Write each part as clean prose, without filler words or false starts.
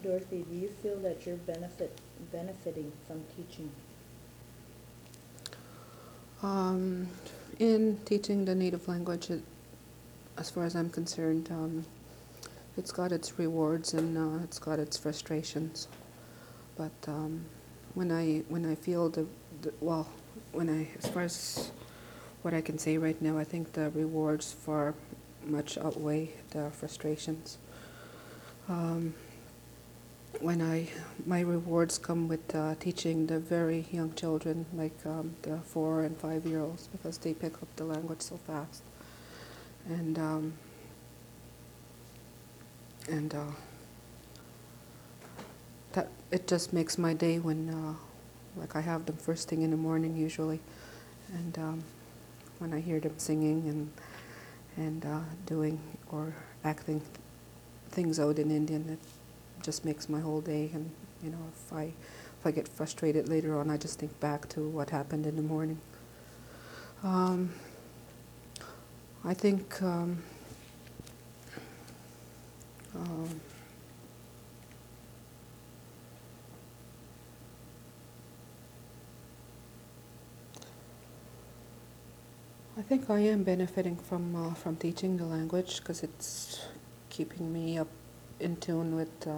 Dorothy, do you feel that you're benefiting from teaching? Um, in teaching the native language, as far as I'm concerned, it's got its rewards and it's got its frustrations. But when I feel well, as far as what I can say right now, I think the rewards far much outweigh the frustrations. Um, when my rewards come with teaching the very young children, like the 4 and 5 year olds, because they pick up the language so fast, and um, and that it just makes my day when like I have them first thing in the morning usually, and when I hear them singing and doing or acting things out in Indian, it just makes my whole day. And if I get frustrated later on, I just think back to what happened in the morning. Um, I think um, I think I am benefiting from teaching the language, because it's keeping me up in tune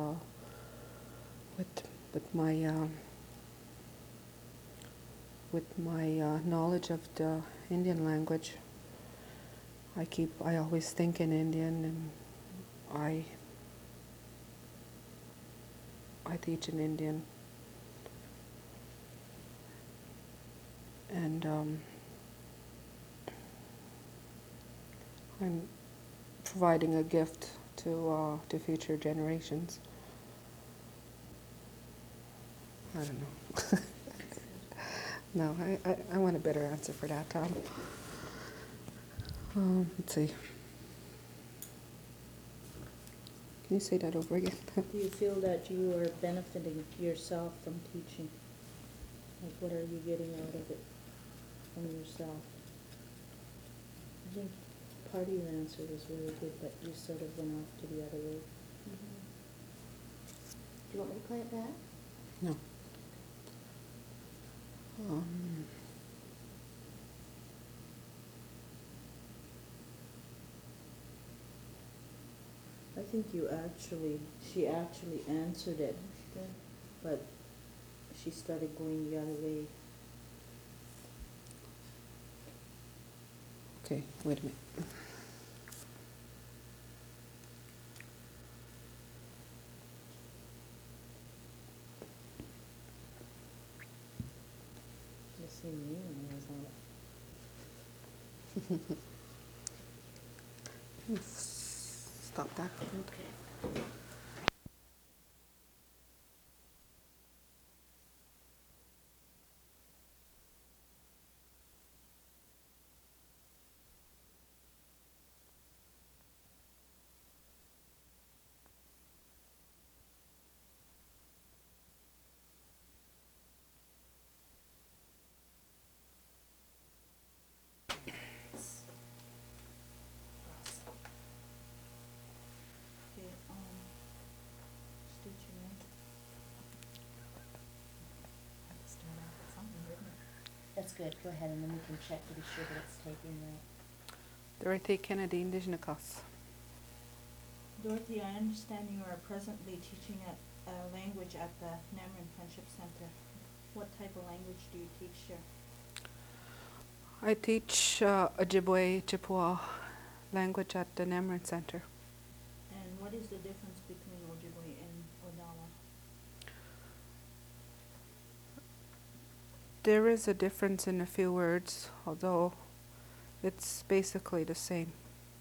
with with my knowledge of the Indian language. I always think in Indian, and I I teach in Indian, and I'm providing a gift to future generations. I don't know. No, I want a better answer for that, Tom. Let's see. Can you say that over again? Do you feel that you are benefiting yourself from teaching? Like, what are you getting out of it from yourself? I think part of your answer was really good, but you sort of went off to the other way. Mm-hmm. Do you want me to play it back? No. Um, I think she actually answered it, but she started going the other way. okay, wait a minute. The same name was on it. Stop that. Okay. Okay, state your name. Have to start off with something, didn't it? That's good. Go ahead, and then we can check to be sure that it's taking that. Dorothy Kennedy, Indigenous. Dorothy, I understand you are presently teaching a language at the Namrin Friendship Center. What type of language do you teach here? I teach Ojibwe Chippewa language at the Nemrin Center. And what is the difference between Ojibwe and Odawa? There is a difference in a few words, although it's basically the same.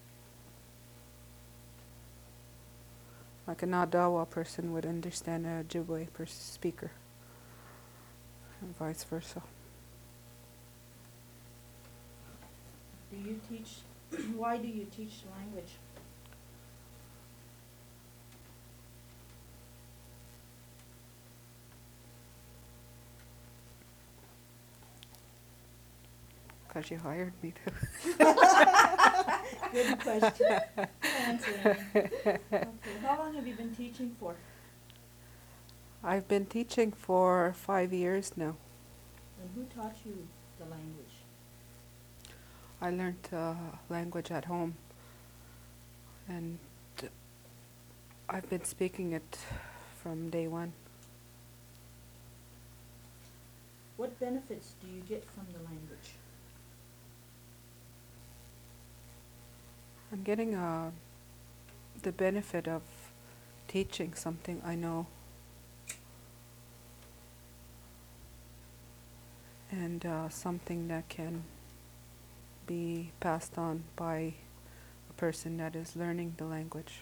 Like an Odawa person would understand a Ojibwe speaker, and vice versa. Do you teach, why do you teach the language? Because you hired me to. Good question. Answer. Okay, how long have you been teaching for? I've been teaching for 5 years now. And who taught you the language? I learned language at home, and I've been speaking it from day one. What benefits do you get from the language? I'm getting the benefit of teaching something I know, and something that can be passed on by a person that is learning the language.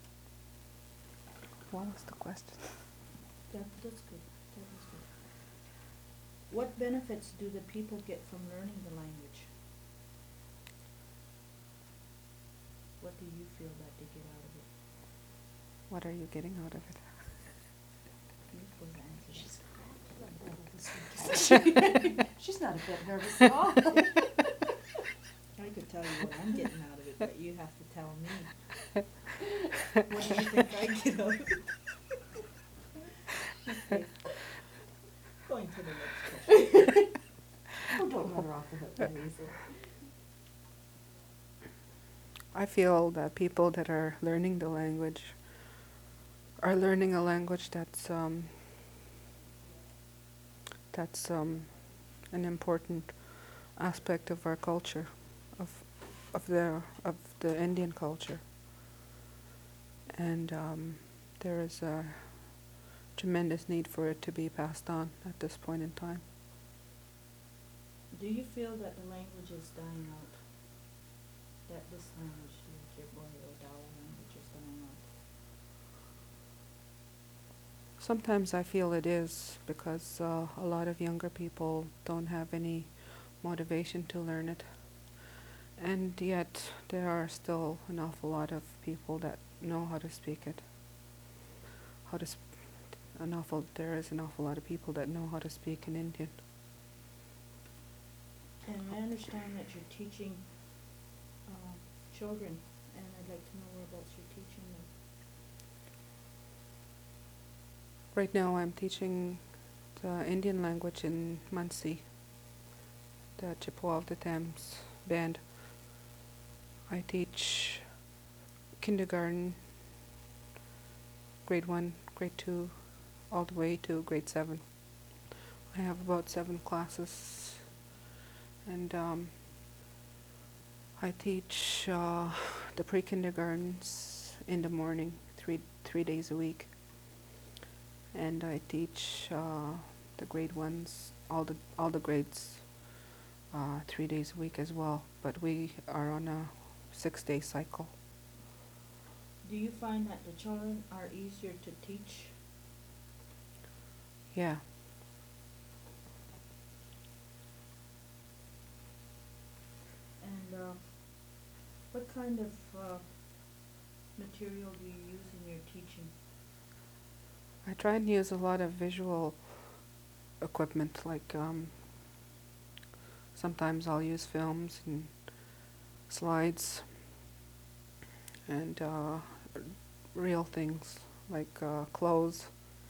What was the question? That's good. That was good. What benefits do the people get from learning the language? What do you feel that they get out of it? What are you getting out of it? You're supposed to answer She's that. She's not a bit nervous at all. I could tell you what I'm getting out of it, but you have to tell me. What do you think I get out of it? Okay. Going to the next question. Oh, don't let her off the hook very easily. I feel that people that are learning the language are learning a language that's an important aspect of our culture, of the Indian culture, and there is a tremendous need for it to be passed on at this point in time. Do you feel that the language is dying out? That this language, like your boy Odawa language, is dying out? Sometimes I feel it is, because a lot of younger people don't have any motivation to learn it. And yet there are still an awful lot of people that know how to speak it. There is an awful lot of people that know how to speak in Indian. And I understand that you're teaching children, and I'd like to know whereabouts you're teaching them. Right now I'm teaching the Indian language in Muncie, the Chippewa of the Thames band. I teach kindergarten, grade 1, grade 2, all the way to grade 7. I have about 7 classes, and I teach the pre-kindergartens in the morning, three days a week, and I teach the grade 1s, all the grades, 3 days a week as well. But we are on a 6-day cycle. Do you find that the children are easier to teach? Yeah. And what kind of material do you use in your teaching? I try and use a lot of visual equipment, like sometimes I'll use films and slides and real things like clothes,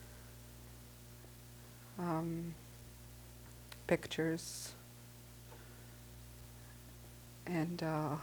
pictures, and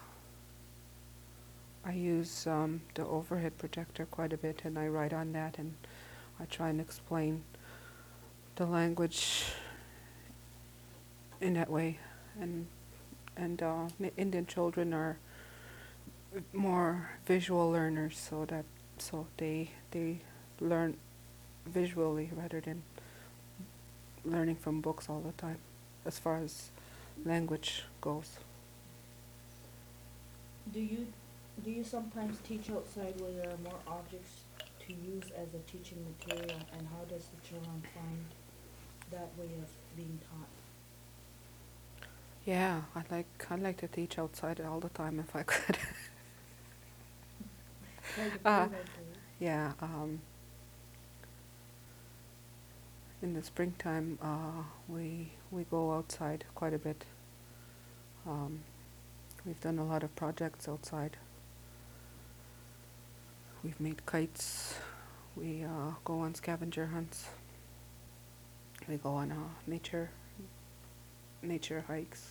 I use the overhead projector quite a bit, and I write on that, and I try and explain the language in that way. And Indian children are more visual learners, so they learn visually rather than learning from books all the time, as far as language goes. Do you sometimes teach outside where there are more objects to use as a teaching material, and how does the children find that way of being taught? Yeah, I'd like to teach outside all the time if I could. Yeah, in the springtime we go outside quite a bit. We've done a lot of projects outside. We've made kites. We go on scavenger hunts. We go on nature hikes.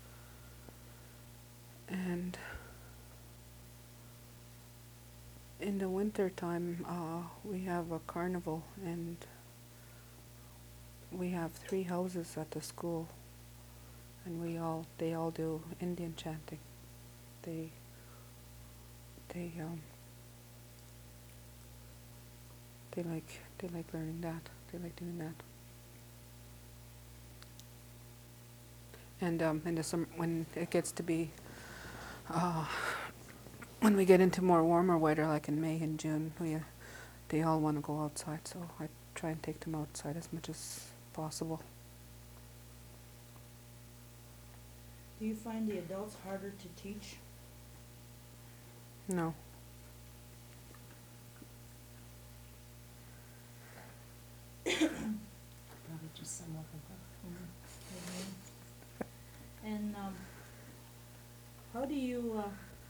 And in the winter time, we have a carnival, and we have 3 houses at the school, and they all do Indian chanting. They they um they like learning that. They like doing that. And in the summer, when it gets to be uh, when we get into more warmer weather, like in May and June, they all want to go outside. So I try and take them outside as much as possible. Do you find the adults harder to teach? No. Probably just some of them, huh? And how do you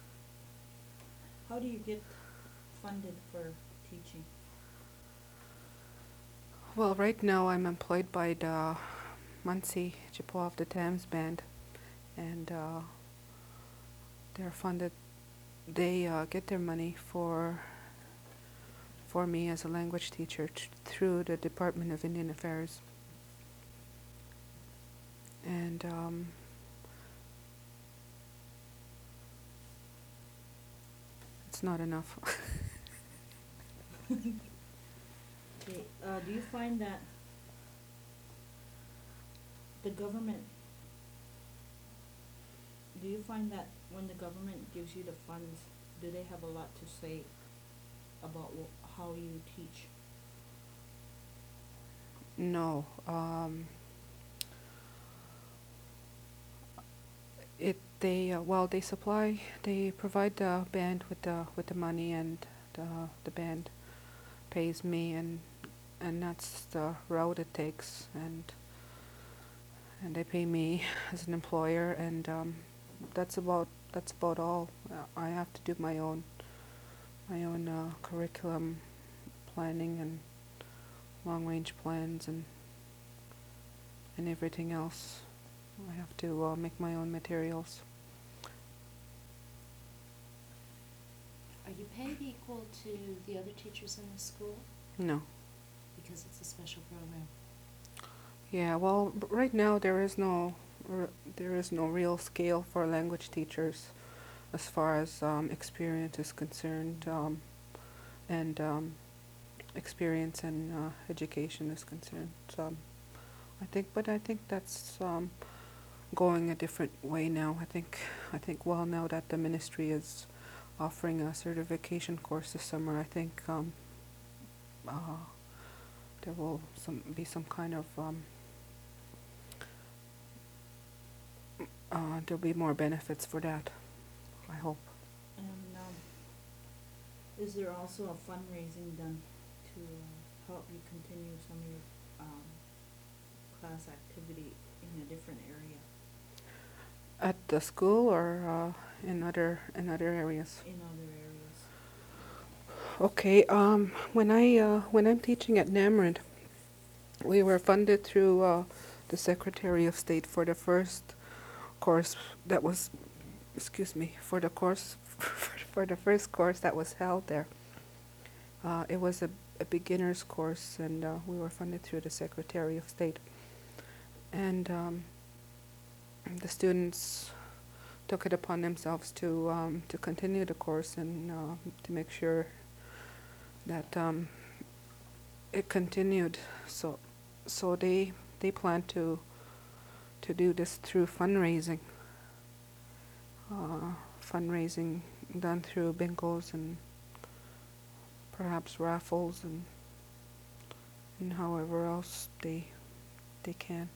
get funded for teaching? Well, right now I'm employed by the Muncie Chippewa of the Thames Band, and they're funded. They get their money for me as a language teacher through the Department of Indian Affairs, and it's not enough. Okay, do you find that the government, do you find that when the government gives you the funds, do they have a lot to say about how you teach? No. They provide the band with the money, and the band pays me, and that's the route it takes, and they pay me as an employer, and that's about all. I have to do my own curriculum planning and long range plans and everything else. I have to make my own materials. Are you paid equal to the other teachers in the school? No. Because it's a special program. Yeah, well, right now there is no real scale for language teachers as far as experience is concerned, and experience in education is concerned. I think that's going a different way now. I think well, now that the ministry is offering a certification course this summer, I think there will be some kind of there'll be more benefits for that, I hope. And is there also a fundraising done to help you continue some of your class activity in a different area? At the school or in other areas? In other areas. Okay. When I'm teaching at Namrud, we were funded through the Secretary of State for the first course that was, for the course for the first course that was held there. It was a beginner's course, and we were funded through the Secretary of State. And the students took it upon themselves to continue the course and to make sure that it continued. So they plan to do this through fundraising. Fundraising done through bingos and perhaps raffles and however else they can.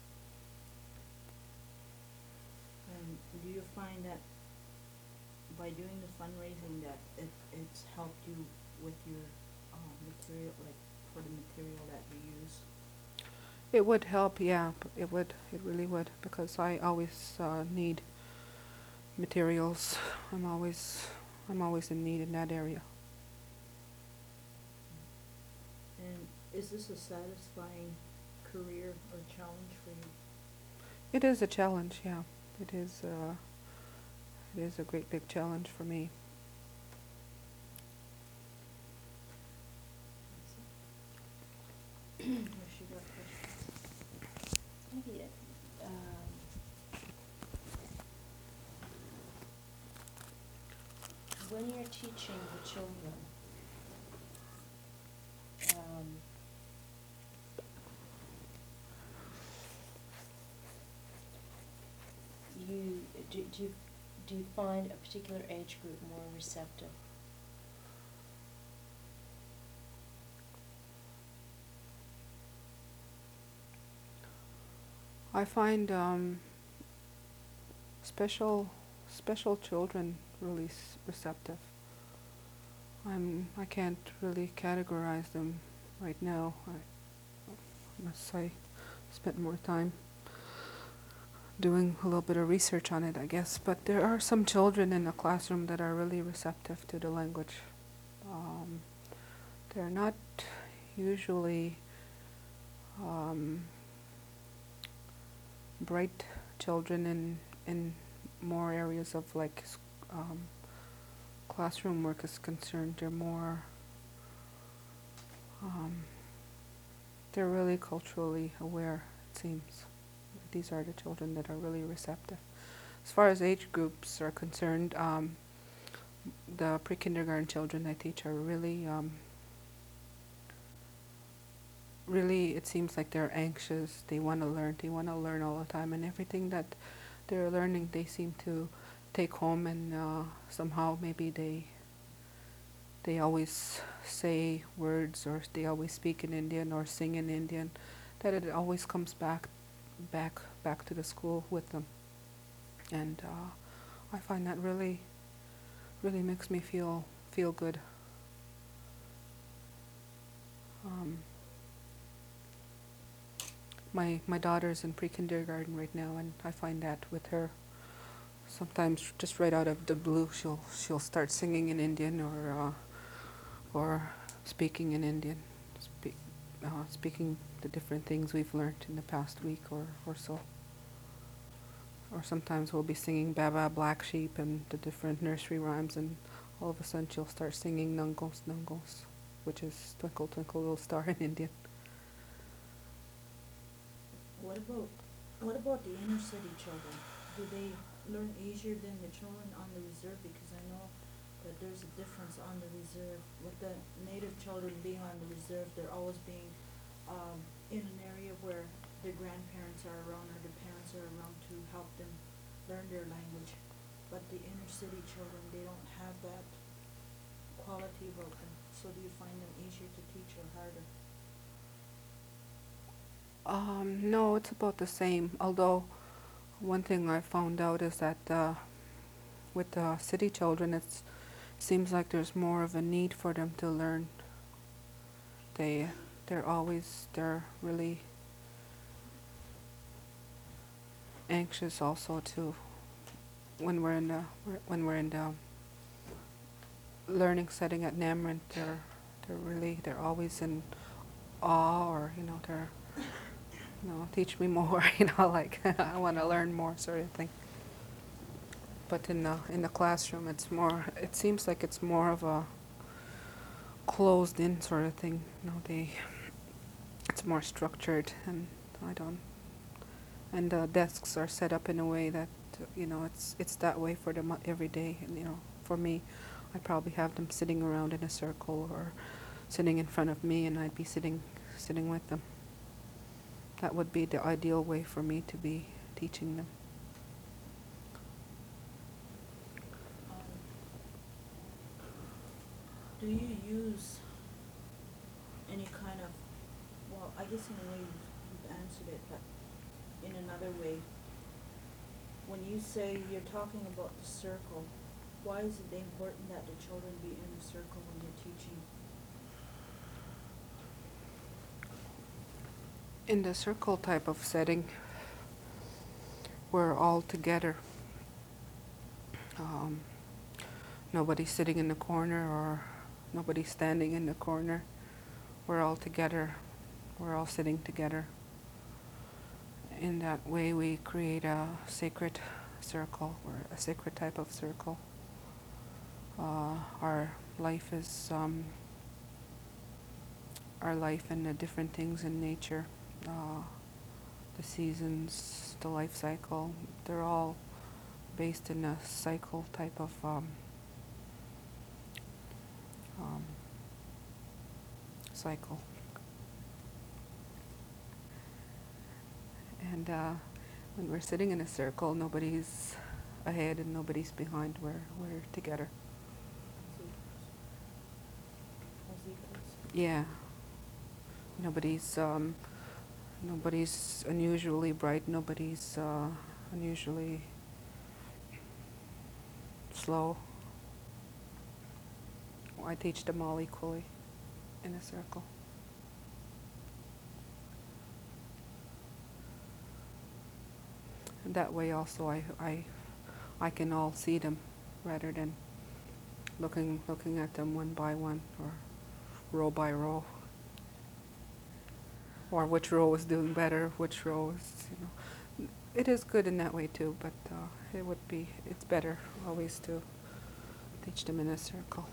And do you find that by doing the fundraising that it's helped you with your material, like for the material that you use? It would help, yeah. It really would, because I always need materials. I'm always in need in that area. And is this a satisfying career or challenge for you? It is a challenge, yeah. It is. It is a great big challenge for me. Or she got questions? Maybe, when you're teaching the children, do you find a particular age group more receptive? I find special children really receptive. I can't really categorize them right now. I must say, spent more time doing a little bit of research on it, I guess. But there are some children in the classroom that are really receptive to the language. Um, they're not usually bright children in more areas of like classroom work is concerned. They're more they're really culturally aware, it seems. These are the children that are really receptive. As far as age groups are concerned, the pre-kindergarten children I teach are really really, it seems like they're anxious. They want to learn. They want to learn all the time, and everything that they're learning, they seem to take home, and somehow maybe they always say words, or they always speak in Indian or sing in Indian. That it always comes back to the school with them, and I find that really makes me feel good. My daughter's in pre-kindergarten right now, and I find that with her, sometimes just right out of the blue, she'll start singing in Indian or speaking in Indian, speaking the different things we've learned in the past week or so. Or sometimes we'll be singing Baba Black Sheep and the different nursery rhymes, and all of a sudden she'll start singing Nungos Nungos, which is Twinkle Twinkle Little Star in Indian. What about the inner city children? Do they learn easier than the children on the reserve? Because I know that there's a difference on the reserve. With the native children being on the reserve, they're always being in an area where their grandparents are around or their parents are around to help them learn their language. But the inner city children, they don't have that quality about them. So do you find them easier to teach or harder? No, it's about the same. Although, one thing I found out is that with the city children, it seems like there's more of a need for them to learn. They're really anxious also to when we're in the learning setting at Namryn. They're always in awe, or they're teach me more, like I want to learn more, sort of thing. But in the classroom, it seems like it's more of a closed-in sort of thing. It's more structured, and and the desks are set up in a way that it's that way for them every day. And for me, I probably have them sitting around in a circle or sitting in front of me, and I'd be sitting with them. That would be the ideal way for me to be teaching them. Do you use any kind of, well, I guess in a way you've answered it, but in another way, when you say you're talking about the circle, why is it important that the children be in a circle when you're teaching? In the circle type of setting, we're all together. Nobody's sitting in the corner or nobody's standing in the corner. We're all together. We're all sitting together. in that way we create a sacred circle, or a sacred type of circle. Our life is our life and the different things in nature, the seasons, the life cycle, they're all based in a cycle type of cycle. And when we're sitting in a circle, nobody's ahead and nobody's behind. We're together. Yeah. Nobody's unusually bright. Nobody's unusually slow. I teach them all equally in a circle. And that way also I can all see them rather than looking at them one by one or row by row. Or which row is doing better, which row is, It is good in that way too, but it's better always to teach them in a circle.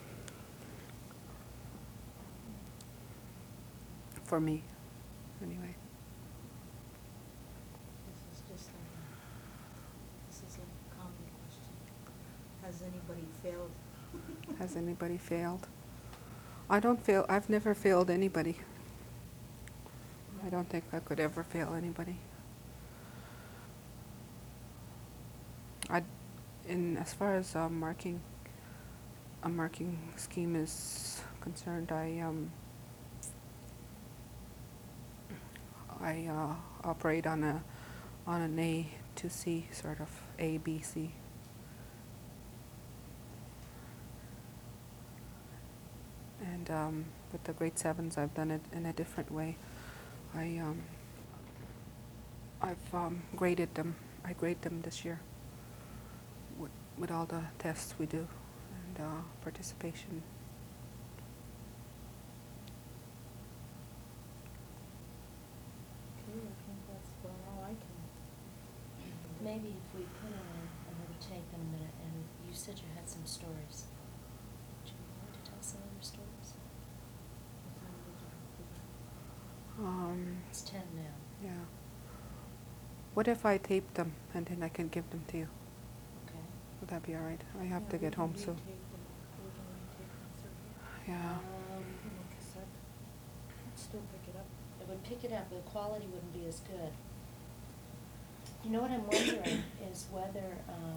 For me, anyway. This is a common question. Has anybody failed? Has anybody failed? I've never failed anybody. I don't think I could ever fail anybody. As far as a marking scheme is concerned, I operate on an A to C sort of A B C. And with the grade 7s, I've done it in a different way. I've graded them. I grade them this year with all the tests we do and participation. Okay, I think that's about all I can. Maybe if we put on, and it would take them a minute, and you said you had some stories. Would you want to tell some of your stories? It's 10 now. Yeah. What if I tape them and then I can give them to you? Okay. Would that be all right? I have to get home soon. Yeah. Still pick it up. It would pick it up, but the quality wouldn't be as good. You know what I'm wondering is whether,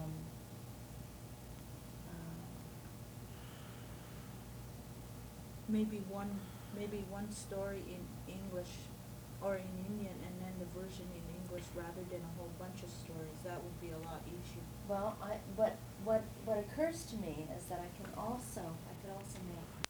Maybe one story in English or in Indian, and then the version in English rather than a whole bunch of stories. That would be a lot easier. well, what occurs to me is that I could also make